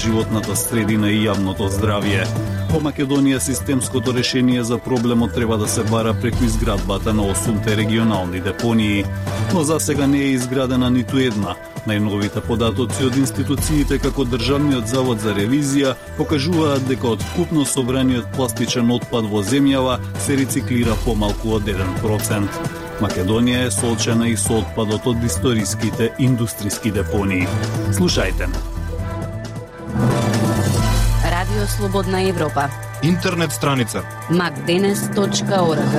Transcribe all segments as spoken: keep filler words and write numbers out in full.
животната средина и јавното здравје. Во Македонија системското решение за проблемот треба да се бара преку изградбата на осумте регионални депонии, но за сега не е изградена ниту една. Најновите податоци од институциите како Државниот завод за ревизија покажуваат дека од вкупно собраниот пластичен отпад во земјава се рециклира помалку од еден процент. Македонија е соочена и со отпадот од историските индустријски депонии. Слушајте на Радио Слободна Европа. Интернет страница макденес точка орг.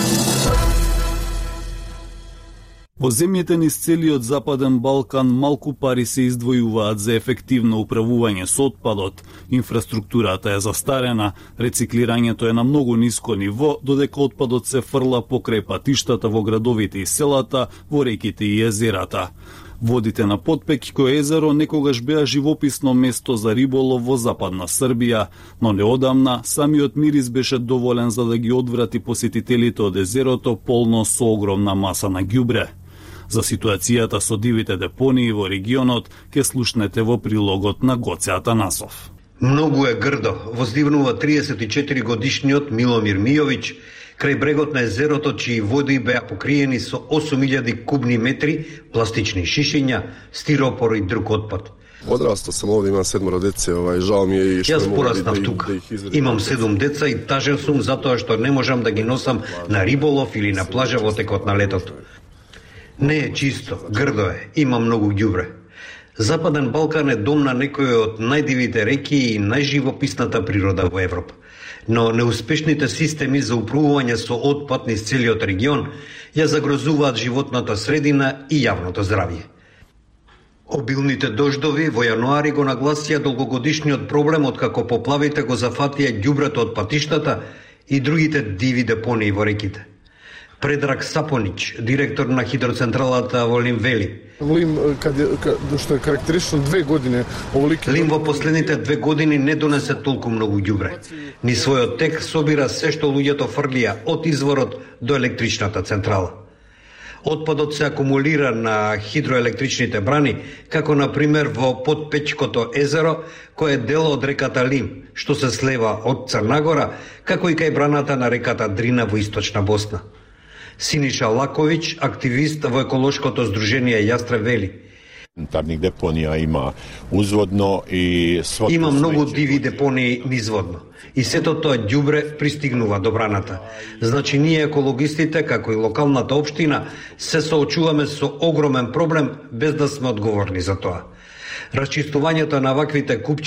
Во земјите низ целиот Западен Балкан малку пари се издвојуваат за ефективно управување со отпадот. Инфраструктурата е застарена, рециклирањето е на многу ниско ниво, додека отпадот се фрла покрај патиштата во градовите и селата, во реките и езерата. Водите на Потпекико езеро некогаш беа живописно место за риболов во Западна Србија, но неодамна самиот мирис беше доволен за да ги одврати посетителите од езерото полно со огромна маса на ѓубре. За ситуацијата со дивите депонии во регионот ке слушнете во прилогот на Гоце Атанасов. Многу е грдо, воздивнува триесет и четири годишниот Миломир Мијовиќ крај брегот на езерото, чии води беа покриени со осум илјади кубни метри пластични шишиња, стиропор и друг отпад. Одраста сам овде, имам седморо деце, овај, жал ми е и што Јас пораснав да тука. Да имам седум деца и тажен сум затоа што не можам да ги носам на риболов или на плажа во текот на летото. Не е чисто, грдо е, има многу ѓубре. Западен Балкан е дом на некои од најдивите реки и најживописната природа во Европа. Но неуспешните системи за управување со отпад низ целиот регион ја загрозуваат животната средина и јавното здравје. Обилните дождови во јануари го нагласија долгогодишниот проблем откако поплавите го зафатија ѓубрето од патиштата и другите диви депонии во реките. Предраг Сапонич, директор на хидроцентралата во Лим вели: Лим, каде, каде, што е карактеристично две години, оволики... Лим во последните две години не донесе толку многу ѓубре. Ни својот тек собира се што луѓето фрлија од изворот до електричната централа. Отпадот се акумулира на хидроелектричните брани, како на пример во Потпечкото езеро, кој е дел од реката Лим, што се слева од Црнагора, како и кај браната на реката Дрина во источна Босна. Синиша Лаковиќ, активист во еколошкото здружение Јастреб вели: Тарних депонија има узводно и свото има многу диви депонии низводно. И сето тоа ѓубре пристигнува до браната. Значи ние екологистите, како и локалната општина, се соочуваме со огромен проблем без да сме одговорни за тоа. Расчистувањето на ваквите купчи